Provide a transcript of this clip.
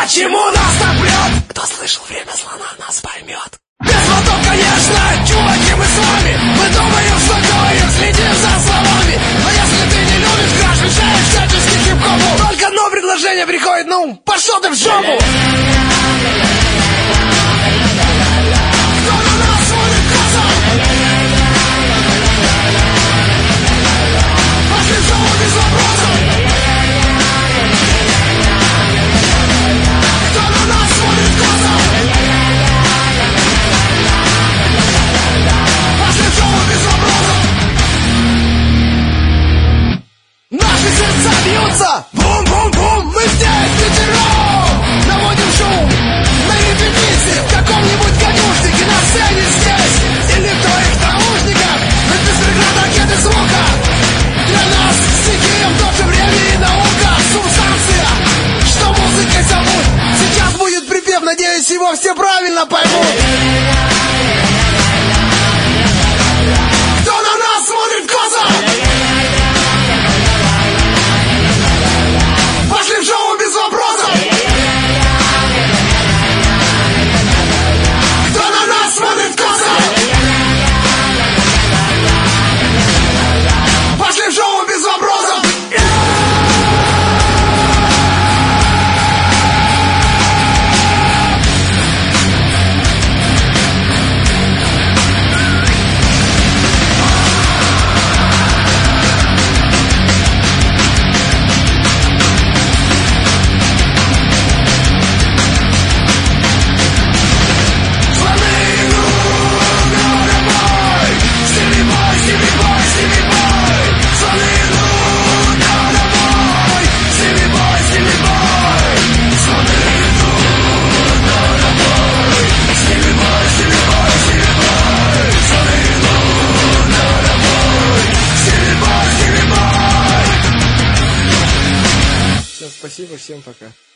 почему нас так прет? Кто слышал, время слона нас поймет. Без мотов, конечно, чуваки, мы с вами. Мы думаем, что говорим, следим за словами. Но если ты не любишь граж, мешаешь всячески хип-хопу. Только одно предложение приходит, ну, пошел ты в жопу. Кто на нас смотрит косо? Пошли в шоу без вопросов. Кто на нас смотрит косо? Наши сердца бьются, бум-бум-бум, мы здесь, пятером. Наводим шум на репетиции в каком-нибудь конюшнике, на сцене здесь или в твоих наушниках. Но без преград ракеты звука. Для нас стихия в то же время и наука. Субстанция, что музыкой зовут. Сейчас будет припев, надеюсь, его все правильно поймут. Кто на нас смотрит косо? Пошли в шоу без вопросов. Кто на нас смотрит косо? Пошли в шоу без вопросов. Спасибо, всем пока.